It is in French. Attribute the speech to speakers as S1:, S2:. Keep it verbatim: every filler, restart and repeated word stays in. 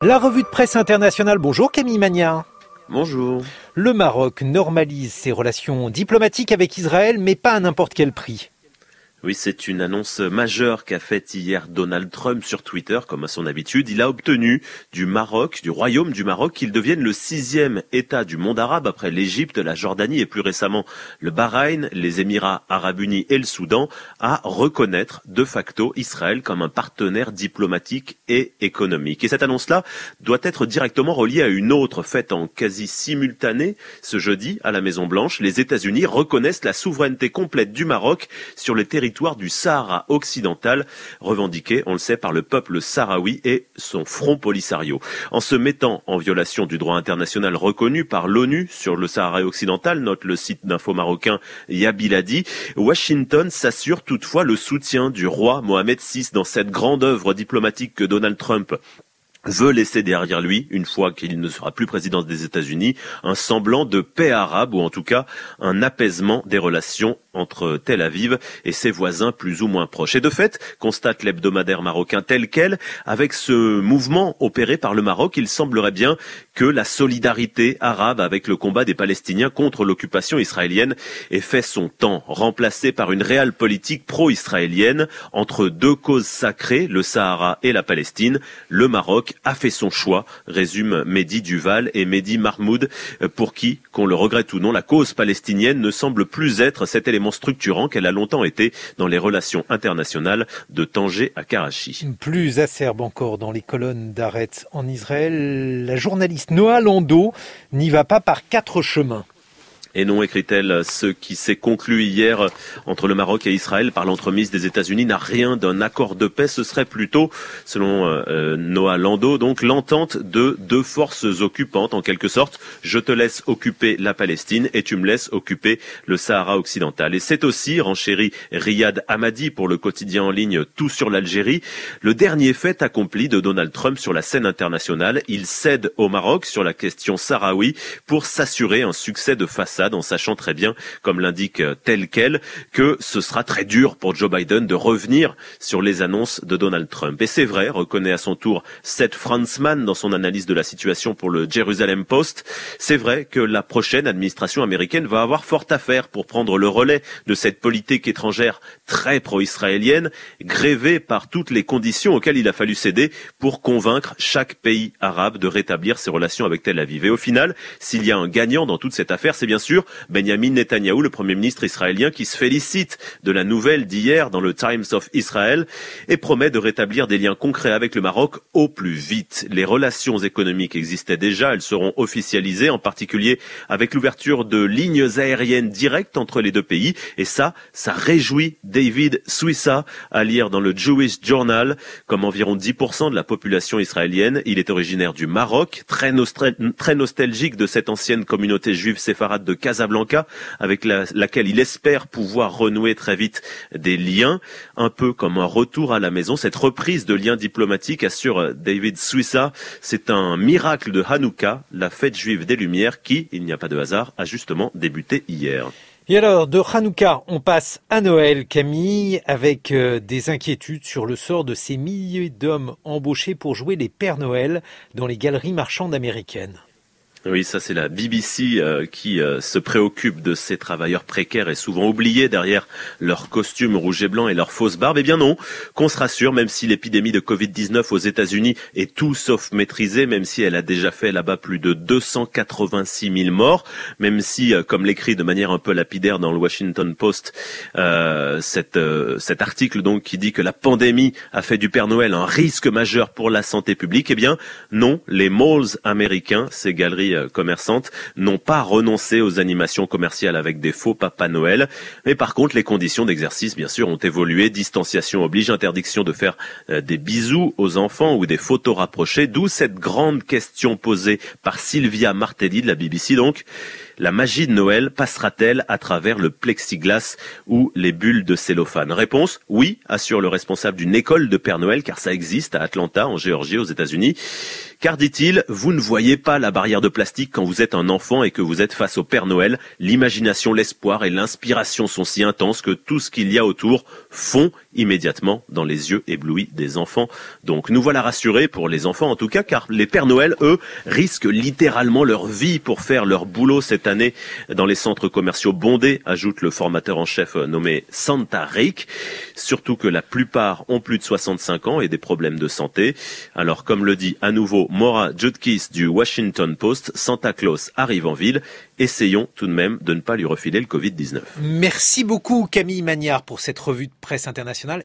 S1: La revue de presse internationale, bonjour Camille Magnard.
S2: Bonjour.
S1: Le Maroc normalise ses relations diplomatiques avec Israël, mais pas à n'importe quel prix.
S2: Oui, c'est une annonce majeure qu'a faite hier Donald Trump sur Twitter, comme à son habitude. Il a obtenu du Maroc, du Royaume du Maroc, qu'il devienne le sixième État du monde arabe après l'Égypte, la Jordanie et plus récemment le Bahreïn, les Émirats arabes unis et le Soudan, à reconnaître de facto Israël comme un partenaire diplomatique et économique. Et cette annonce-là doit être directement reliée à une autre faite en quasi simultané ce jeudi à la Maison-Blanche. Les États-Unis reconnaissent la souveraineté complète du Maroc sur les territoires du Sahara occidental, revendiqué, on le sait, par le peuple sahraoui et son front Polisario. En se mettant en violation du droit international reconnu par l'ONU sur le Sahara occidental, note le site d'info marocain Yabiladi, Washington s'assure toutefois le soutien du roi Mohamed six dans cette grande œuvre diplomatique que Donald Trump veut laisser derrière lui, une fois qu'il ne sera plus président des États-Unis, un semblant de paix arabe, ou en tout cas un apaisement des relations entre Tel Aviv et ses voisins plus ou moins proches. Et de fait, constate l'hebdomadaire marocain tel quel, avec ce mouvement opéré par le Maroc, il semblerait bien que la solidarité arabe avec le combat des Palestiniens contre l'occupation israélienne ait fait son temps, remplacé par une réelle politique pro-israélienne entre deux causes sacrées, le Sahara et la Palestine. Le Maroc a fait son choix, résume Mehdi Duval et Mehdi Mahmoud, pour qui, qu'on le regrette ou non, la cause palestinienne ne semble plus être cet élément structurant qu'elle a longtemps été dans les relations internationales de Tanger à Karachi.
S1: Plus acerbe encore dans les colonnes d'Haaretz en Israël, la journaliste Noa Landau n'y va pas par quatre chemins.
S2: Et non, écrit-elle, ce qui s'est conclu hier entre le Maroc et Israël par l'entremise des États-Unis n'a rien d'un accord de paix. Ce serait plutôt, selon euh, Noa Landau, donc l'entente de deux forces occupantes, en quelque sorte. Je te laisse occuper la Palestine et tu me laisses occuper le Sahara occidental. Et c'est aussi, renchérit Riyad Hamadi pour le quotidien en ligne Tout sur l'Algérie, le dernier fait accompli de Donald Trump sur la scène internationale. Il cède au Maroc sur la question sahraoui pour s'assurer un succès de façade, en sachant très bien, comme l'indique tel quel, que ce sera très dur pour Joe Biden de revenir sur les annonces de Donald Trump. Et c'est vrai, reconnaît à son tour Seth Franzman dans son analyse de la situation pour le Jerusalem Post, c'est vrai que la prochaine administration américaine va avoir fort à faire pour prendre le relais de cette politique étrangère très pro-israélienne, grévée par toutes les conditions auxquelles il a fallu céder pour convaincre chaque pays arabe de rétablir ses relations avec Tel Aviv. Et au final, s'il y a un gagnant dans toute cette affaire, c'est bien sûr Benjamin Netanyahou, le Premier ministre israélien, qui se félicite de la nouvelle d'hier dans le Times of Israel et promet de rétablir des liens concrets avec le Maroc au plus vite. Les relations économiques existaient déjà, elles seront officialisées, en particulier avec l'ouverture de lignes aériennes directes entre les deux pays. Et ça, ça réjouit David Suissa, à lire dans le Jewish Journal, comme environ dix pour cent de la population israélienne. Il est originaire du Maroc, très, nostra- très nostalgique de cette ancienne communauté juive séfarade de Casablanca, avec la, laquelle il espère pouvoir renouer très vite des liens, un peu comme un retour à la maison. Cette reprise de liens diplomatiques, assure David Suissa, c'est un miracle de Hanouka, la fête juive des Lumières, qui, il n'y a pas de hasard, a justement débuté hier.
S1: Et alors, de Hanouka, on passe à Noël, Camille, avec euh, des inquiétudes sur le sort de ces milliers d'hommes embauchés pour jouer les Pères Noël dans les galeries marchandes américaines.
S2: Oui, ça c'est la B B C euh, qui euh, se préoccupe de ces travailleurs précaires et souvent oubliés derrière leurs costumes rouge et blanc et leurs fausses barbes. Eh bien non, qu'on se rassure, même si l'épidémie de covid dix-neuf aux États-Unis est tout sauf maîtrisée, même si elle a déjà fait là-bas plus de deux cent quatre-vingt-six mille morts, même si, euh, comme l'écrit de manière un peu lapidaire dans le Washington Post, euh, cette, euh, cet article donc qui dit que la pandémie a fait du Père Noël un risque majeur pour la santé publique, eh bien non, les malls américains, ces galeries commerçantes, n'ont pas renoncé aux animations commerciales avec des faux Papa Noël. Mais par contre, les conditions d'exercice, bien sûr, ont évolué. Distanciation oblige, interdiction de faire euh, des bisous aux enfants ou des photos rapprochées. D'où cette grande question posée par Sylvia Martelli de la B B C. Donc, La magie de Noël passera-t-elle à travers le plexiglas ou les bulles de cellophane? Réponse, oui, assure le responsable d'une école de Père Noël, car ça existe à Atlanta, en Géorgie, aux États-Unis. Car, dit-il, vous ne voyez pas la barrière de plastique quand vous êtes un enfant et que vous êtes face au Père Noël. L'imagination, l'espoir et l'inspiration sont si intenses que tout ce qu'il y a autour fond immédiatement dans les yeux éblouis des enfants. Donc nous voilà rassurés, pour les enfants en tout cas, car les Pères Noël, eux, risquent littéralement leur vie pour faire leur boulot cette année dans les centres commerciaux bondés, ajoute le formateur en chef nommé Santa Rick. Surtout que la plupart ont plus de soixante-cinq ans et des problèmes de santé. Alors comme le dit à nouveau Maura Judkis du Washington Post, Santa Claus arrive en ville. Essayons tout de même de ne pas lui refiler le covid dix-neuf.
S1: Merci beaucoup Camille Magnard pour cette revue de presse internationale.